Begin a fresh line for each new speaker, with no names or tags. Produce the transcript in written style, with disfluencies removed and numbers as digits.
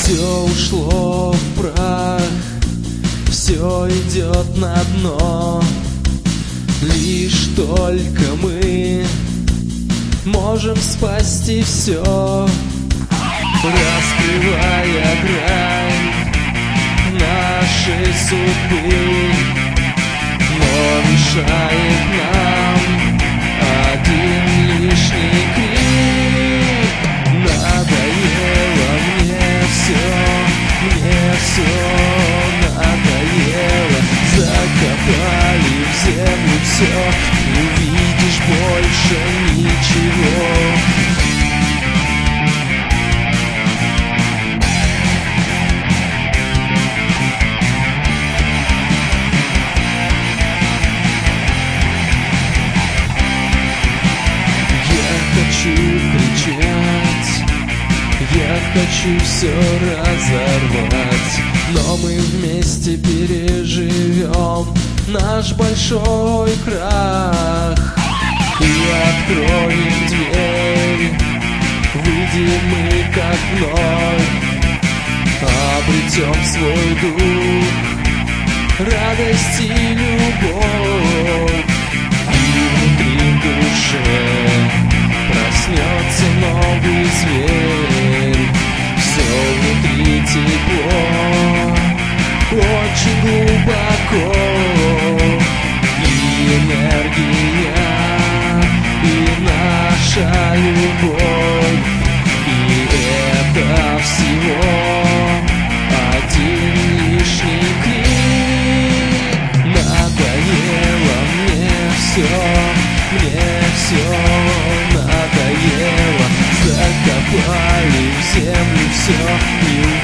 Все ушло в прах, все идет на дно. Лишь только мы можем спасти все, раскрывая грань нашей судьбы. Но мешает нам один лишний крик. Надоело мне все надоело. Закопали в землю все, не увидишь больше ничего. Хочу кричать, я хочу все разорвать, но мы вместе переживем наш большой крах и откроем дверь. Выйдем мы как вновь, обретем свой дух, радость и любовь. И внутри в душе проснется новый зверь. Все внутри тепло, очень глубоко. И энергия, и наша любовь. И это всего один лишний крик. Надоело мне все надоело. Закопали в землю все,